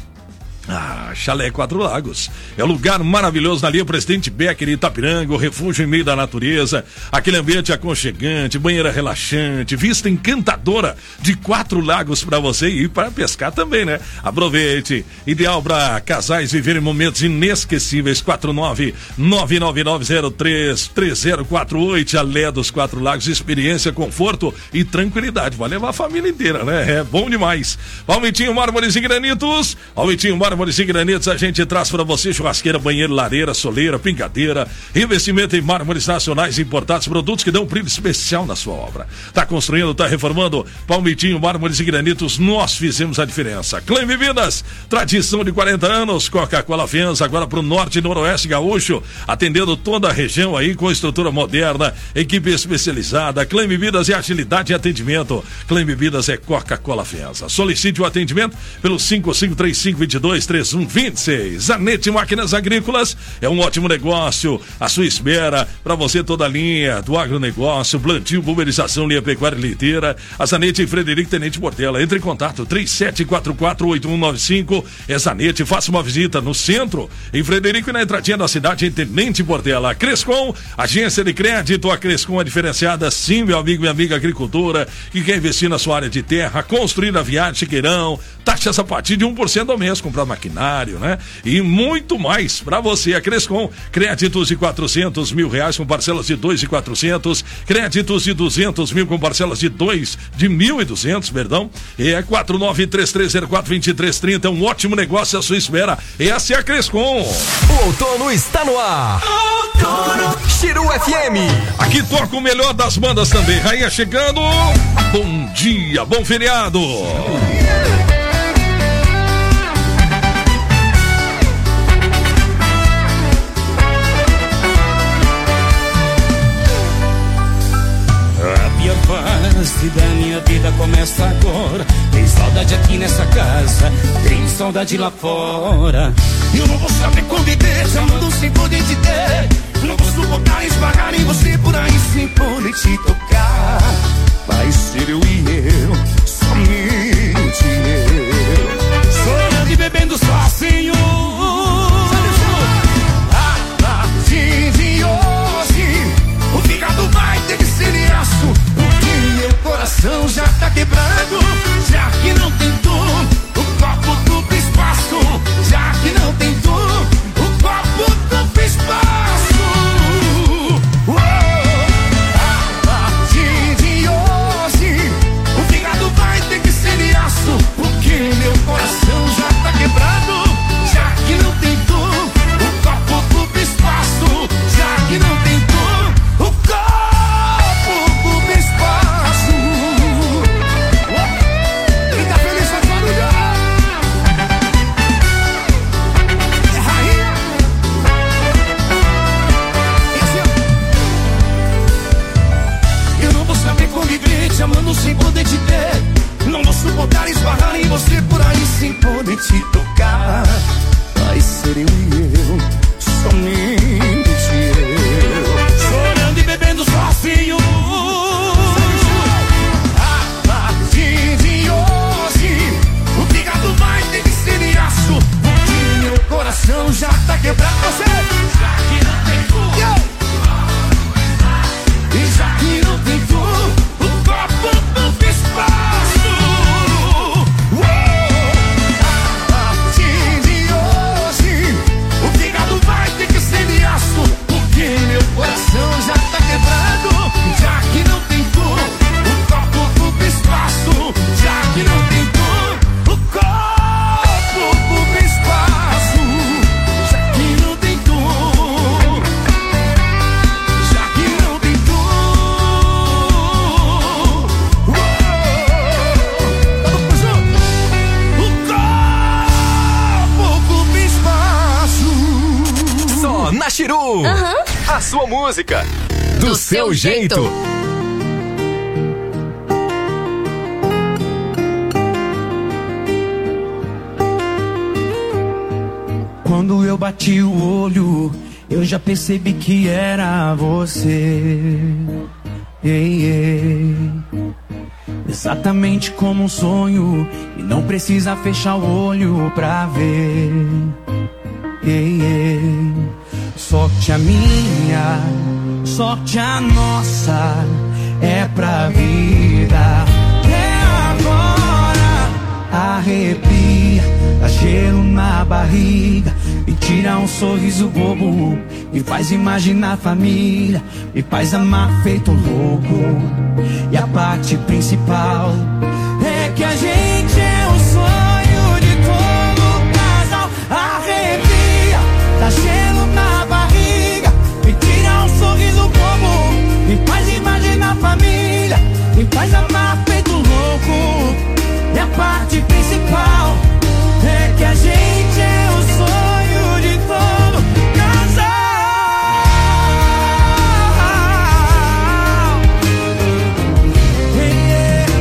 Ah, Chalé Quatro Lagos. É um lugar maravilhoso na linha Presidente Becker em Itapiranga, o refúgio em meio da natureza, aquele ambiente aconchegante, banheira relaxante, vista encantadora de Quatro Lagos pra você e para pescar também, né? Aproveite. Ideal para casais viverem momentos inesquecíveis. Quatro nove nove nove nove zero três três zero quatro oito. Chalé dos Quatro Lagos, experiência, conforto e tranquilidade. Vai levar a família inteira, né? É bom demais. Palmitinho Mármores e Granitos. Palmitinho Mármores Mármores e Granitos, a gente traz para você churrasqueira, banheiro, lareira, soleira, pingadeira, investimento em mármores nacionais importados, produtos que dão um brilho especial na sua obra. Tá construindo, tá reformando? Palmitinho Mármores e Granitos, nós fizemos a diferença. Clã Bebidas, tradição de quarenta anos, Coca-Cola Fianza, agora pro norte e noroeste gaúcho, atendendo toda a região aí com estrutura moderna, equipe especializada. Clã Bebidas é agilidade e atendimento. Clã Bebidas é Coca-Cola Fianza. Solicite o atendimento pelo cinco cinco três cinco dois dois três um dois seis. Zanete Máquinas Agrícolas é um ótimo negócio. À sua espera, para você toda a linha do agronegócio, plantio, pulverização, linha pecuária e leiteira. A Zanete e Frederico Tenente Portela. Entre em contato três sete quatro quatro oito um nove cinco. É Zanete, faça uma visita no centro, em Frederico e na entradinha da cidade, em Tenente Portela. Crescom, agência de crédito. A Crescom é diferenciada, sim, meu amigo e minha amiga agricultora, que quer investir na sua área de terra, construir a viagem, chiqueirão, taxas a partir de um por cento ao mês, comprar maquinário, né? E muito mais para você. A Crescom, créditos de quatrocentos mil reais com parcelas de dois e quatrocentos, créditos de duzentos mil com parcelas de dois, de mil e duzentos, perdão. É quatro nove três três zero quatro dois três três zero. É um ótimo negócio à sua espera. Essa é a Crescom. O outono está no ar. Outono. Chiru F M. Aqui toca o melhor das bandas também. Rainha chegando. Bom dia, bom feriado. fase da minha vida começa agora. Tem saudade aqui nessa casa, tem saudade lá fora. Eu não vou saber conviver, te amando sem poder te ter. Não vou suportar esbarrar em você por aí sem poder te tocar. Vai ser eu e eu, somente eu, sonhando e bebendo sozinho. A partir de hoje, o fígado sua música. Do, Do seu, seu jeito. jeito. Quando eu bati o olho, eu já percebi que era você. Ei, ei. Exatamente como um sonho, e não precisa fechar o olho pra ver. Ei, ei. Sorte a minha, sorte a nossa, é pra vida. É agora, arrepia, dá gelo na barriga, me tira um sorriso bobo, me faz imaginar a família, me faz amar feito louco. E a parte principal é que a gente é o sonho de todo casal. Arrepia, dá gelo na barriga, me tira um sorriso bobo, me faz imaginar a família, me faz amar feito louco. E a parte principal é que a gente é o sonho de todo casal. Yeah.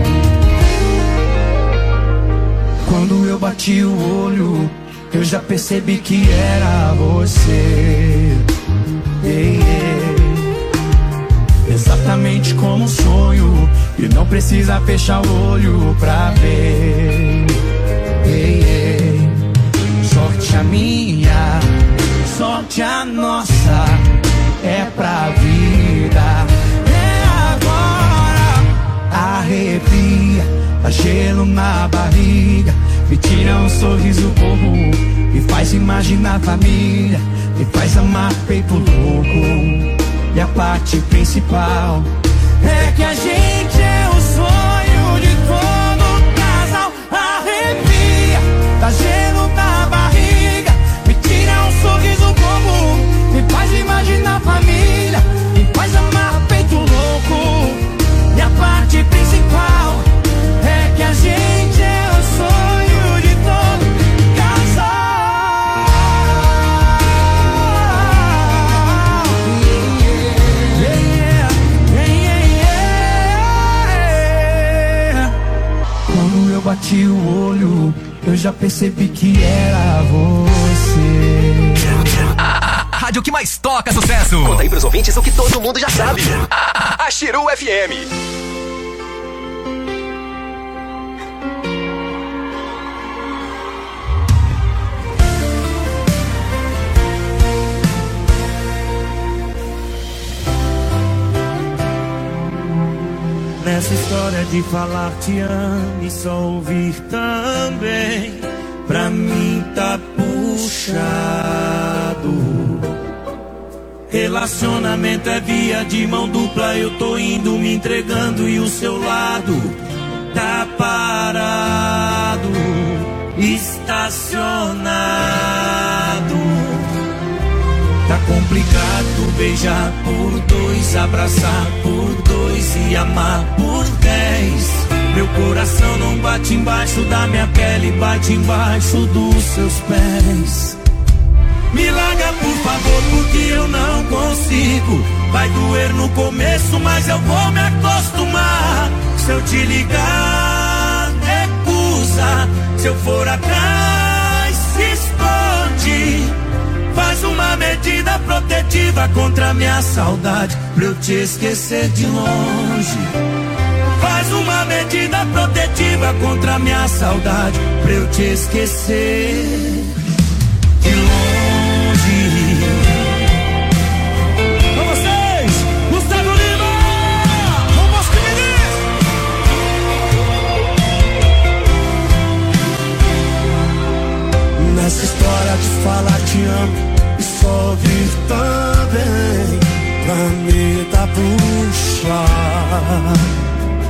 Quando eu bati o olho, eu já percebi que era você. Yeah, yeah. Exatamente como um sonho, e não precisa fechar o olho pra ver. Ei, ei. Sorte a minha, sorte a nossa, é pra vida. É agora, arrepia, dá gelo na barriga, me tira um sorriso bobo, me faz imaginar a família, me faz amar feito louco. E a parte principal é que a gente é o sonho de todo casal. Arrepia, dá gelo na barriga, me tira um sorriso bobo, me faz imaginar a família, me faz amar feito louco. E a parte principal é que a gente é o sonho de todo casal. Quando eu bati o olho, eu já percebi que era você. A, a rádio que mais toca sucesso. Conta aí pros ouvintes o que todo mundo já sabe. A, a Xiru F M. Nessa história de falar te amo e só ouvir também, pra mim tá puxado. Relacionamento é via de mão dupla, eu tô indo me entregando e o seu lado tá parado, estacionado. Tá complicado beijar por dois, abraçar por dois e amar por dez. Meu coração não bate embaixo da minha pele, bate embaixo dos seus pés. Me larga por favor, porque eu não consigo. Vai doer no começo, mas eu vou me acostumar. Se eu te ligar, recusa. Se eu for atrás, se esconde. Faz uma medida protetiva contra a minha saudade, pra eu te esquecer de longe. Faz uma medida protetiva contra a minha saudade, pra eu te esquecer de longe. Com vocês, Gustavo Lima! Vamos que me diz! Nessa história de falar te amo e só ouvir também, pra mim tá puxado.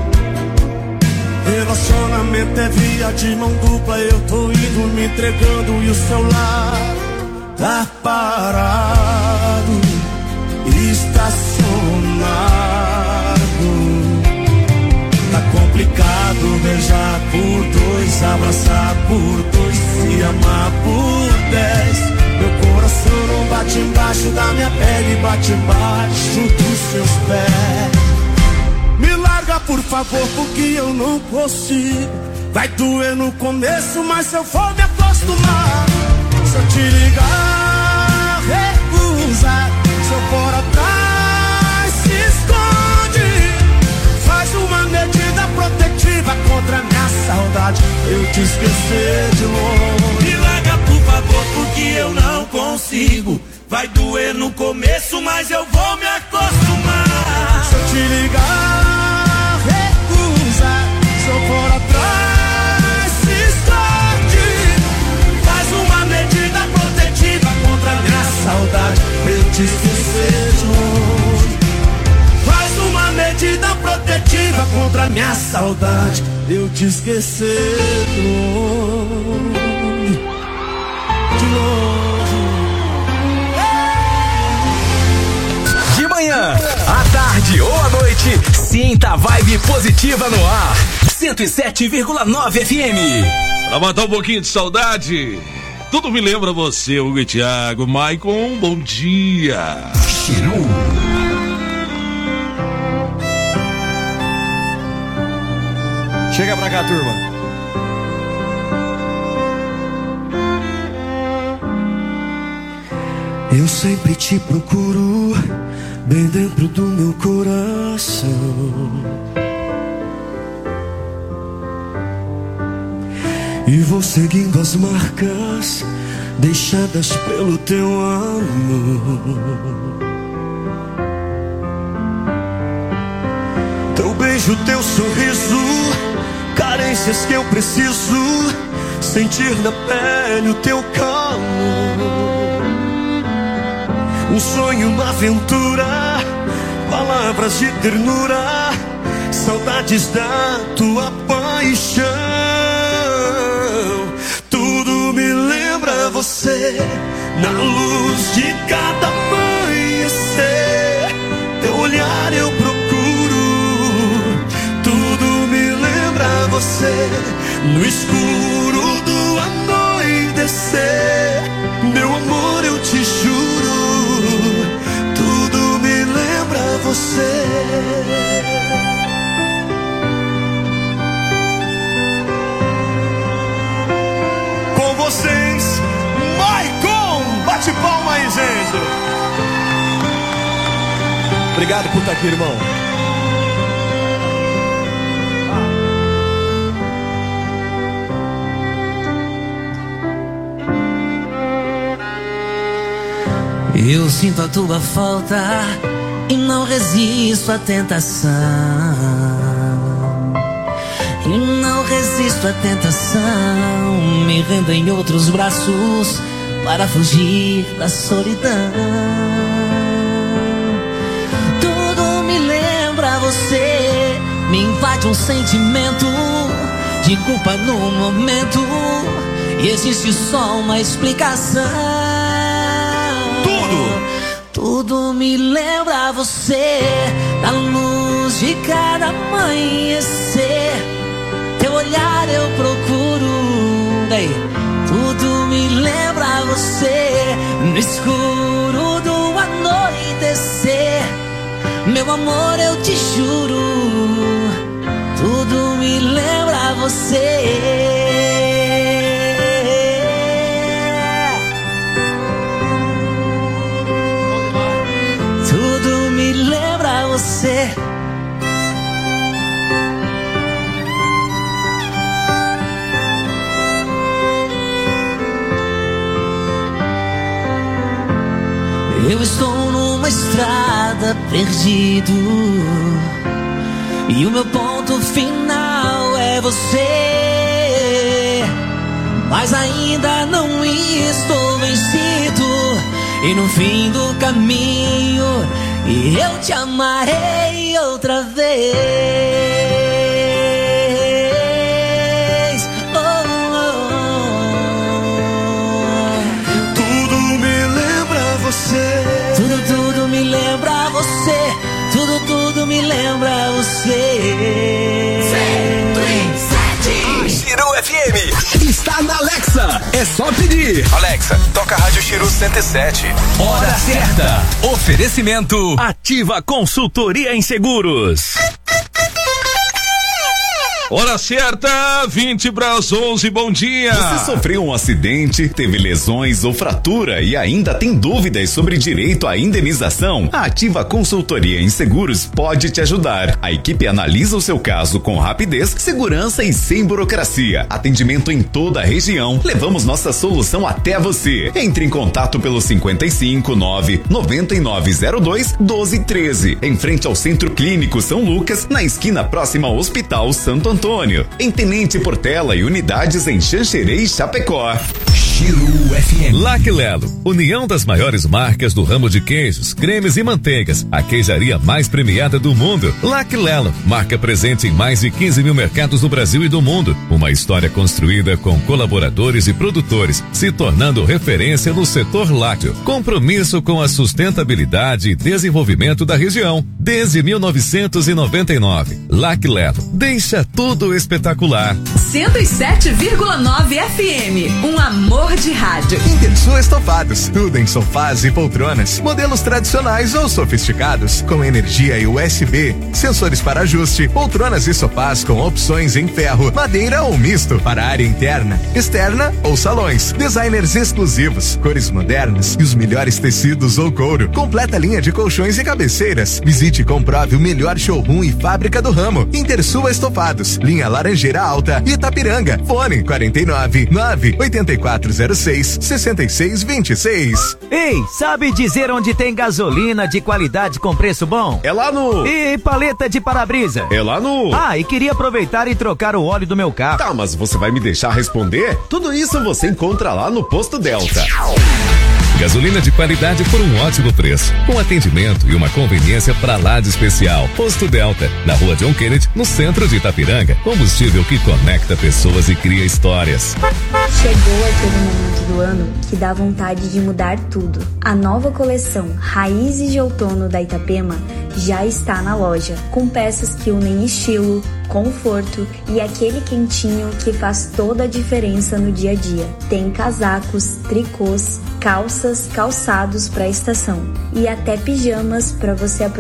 Relacionamento é via de mão dupla, eu tô indo me entregando e o celular tá parado, estacionado. Tá complicado beijar por dois, abraçar por dois e amar por dez. Meu coração não bate embaixo embaixo da minha pele, bate embaixo dos seus pés. Me larga por favor, porque eu não consigo. Vai doer no começo, mas eu vou me acostumar. Se eu te ligar, recusa. Se eu for atrás, se esconde. Faz uma medida protetiva contra a minha saudade, eu te esquecer de longe. Me larga por favor, porque eu não consigo. Vai doer no começo, mas eu vou me acostumar. Se eu te ligar, recusa. Se eu for atrás, se esconde. Faz uma medida protetiva contra a minha saudade, eu te esquecer de longe. Faz uma medida protetiva contra a minha saudade, eu te esquecer de longe. De longe. De manhã, à tarde ou à noite, sinta a vibe positiva no ar. cento e sete vírgula nove F M. Pra matar um pouquinho de saudade, tudo me lembra você, Hugo e Thiago. Maicon, bom dia. Chiru. Chega pra cá, turma. Eu sempre te procuro bem dentro do meu coração. E vou seguindo as marcas deixadas pelo teu amor. Teu beijo, teu sorriso, carências que eu preciso sentir na pele o teu calor. Um sonho, uma aventura, palavras de ternura, saudades da tua paixão. Tudo me lembra você, na luz de cada amanhecer. Teu olhar eu procuro, tudo me lembra você, no escuro do anoitecer. Meu amor, eu te juro, tudo me lembra você. Com vocês, Maicon, bate palma aí, gente. Obrigado por estar aqui, irmão. Eu sinto a tua falta e não resisto à tentação. E não resisto à tentação. Me rendo em outros braços para fugir da solidão. Tudo me lembra você, me invade um sentimento de culpa no momento. E existe só uma explicação. Tudo me lembra você, na luz de cada amanhecer. Teu olhar eu procuro, daí. Tudo me lembra você, no escuro do anoitecer. Meu amor, eu te juro, tudo me lembra você. Lembra você. Eu estou numa estrada perdido e o meu ponto final é você. Mas ainda não estou vencido e no fim do caminho e eu te amarei outra vez. Oh, oh, oh. Tudo me lembra você. Tudo, tudo me lembra você. Tudo, tudo me lembra você. cento e sete Chiru F M está tá na Alexa. É só pedir. Alexa, toca a Rádio Chiru cento e sete. Hora certa. Oferecimento Ativa Consultoria em Seguros. Hora certa, vinte para as onze, bom dia. Você sofreu um acidente, teve lesões ou fratura e ainda tem dúvidas sobre direito à indenização? A Ativa Consultoria em Seguros pode te ajudar. A equipe analisa o seu caso com rapidez, segurança e sem burocracia. Atendimento em toda a região. Levamos nossa solução até você. Entre em contato pelo cinquenta e cinco, nove, noventa e nove zero dois, doze treze. Em frente ao Centro Clínico São Lucas, na esquina próxima ao Hospital Santo Antônio. Antônio, em Tenente Portela e unidades em Xanxerê e Chapecó. Chiru F M. Laclelo, união das maiores marcas do ramo de queijos, cremes e manteigas. A queijaria mais premiada do mundo. Laclelo, marca presente em mais de quinze mil mercados do Brasil e do mundo. Uma história construída com colaboradores e produtores, se tornando referência no setor lácteo. Compromisso com a sustentabilidade e desenvolvimento da região. Desde mil novecentos e noventa e nove. Laclelo, deixa tudo espetacular. cento e sete vírgula nove F M. Um amor de rádio. Intersul Estofados, tudo em sofás e poltronas, modelos tradicionais ou sofisticados, com energia e U S B, sensores para ajuste, poltronas e sofás com opções em ferro, madeira ou misto, para área interna, externa ou salões, designers exclusivos, cores modernas e os melhores tecidos ou couro, completa linha de colchões e cabeceiras. Visite e comprove o melhor showroom e fábrica do ramo. Intersul Estofados, linha Laranjeira Alta, Itapiranga, fone quarenta e nove, nove, oitenta e quatro zero seis, sessenta e seis vinte e seis. Ei, sabe dizer onde tem gasolina de qualidade com preço bom? É lá no... E paleta de para-brisa? É lá no... Ah, e queria aproveitar e trocar o óleo do meu carro. Tá, mas você vai me deixar responder? Tudo isso você encontra lá no Posto Delta. Gasolina de qualidade por um ótimo preço, com atendimento e uma conveniência pra lá de especial. Posto Delta, na rua John Kennedy, no centro de Itapiranga. Combustível que conecta pessoas e cria histórias. Chegou aquele momento do ano que dá vontade de mudar tudo. A nova coleção Raízes de Outono da Itapema já está na loja, com peças que unem estilo, conforto e aquele quentinho que faz toda a diferença no dia a dia. Tem casacos, tricôs, calças, calçados para a estação e até pijamas para você aproveitar